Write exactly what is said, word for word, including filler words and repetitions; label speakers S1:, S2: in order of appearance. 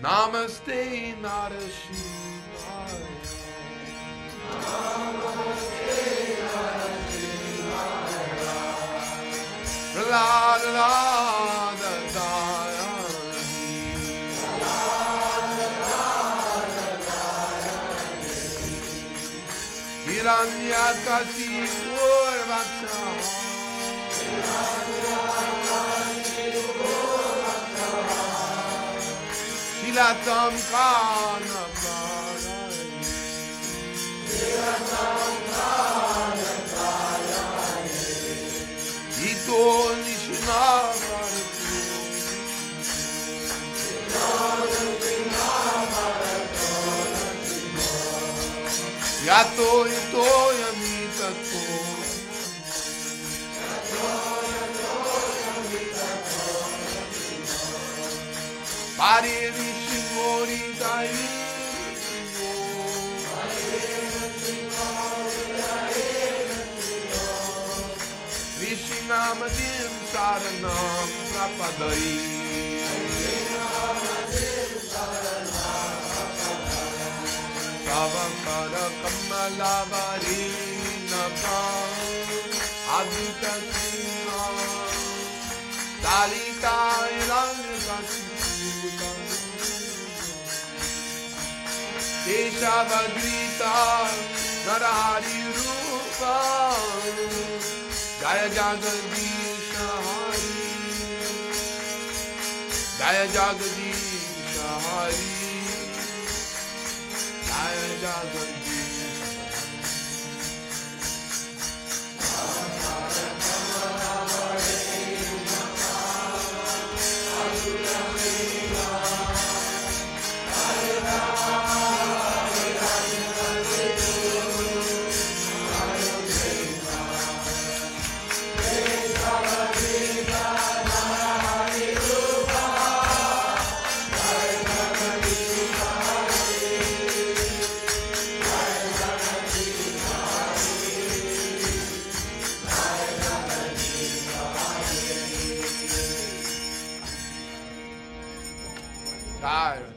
S1: Namaste Narashivaya.
S2: Namaste Narashivaya.
S1: Prahlad Radha Daya. Hiranyakasipu Vaksha. Shilatam Kana Parayani.
S2: Shilatam Kana Parayani.
S1: Ito Nishna Bharatu.
S2: Ito Nishna Bharatu.
S1: Yato Ito Yamitato. Pare Vishimori Dai. Vishinamadim Saranam Prapadai. Savakara Kamalavari Naka Adita Sina Dalita Ilangasi Keshavadrita Narahari Rupa Jaya Jagadisha Hari Jaya Jagadisha Hari Jaya Jagadisha Tired.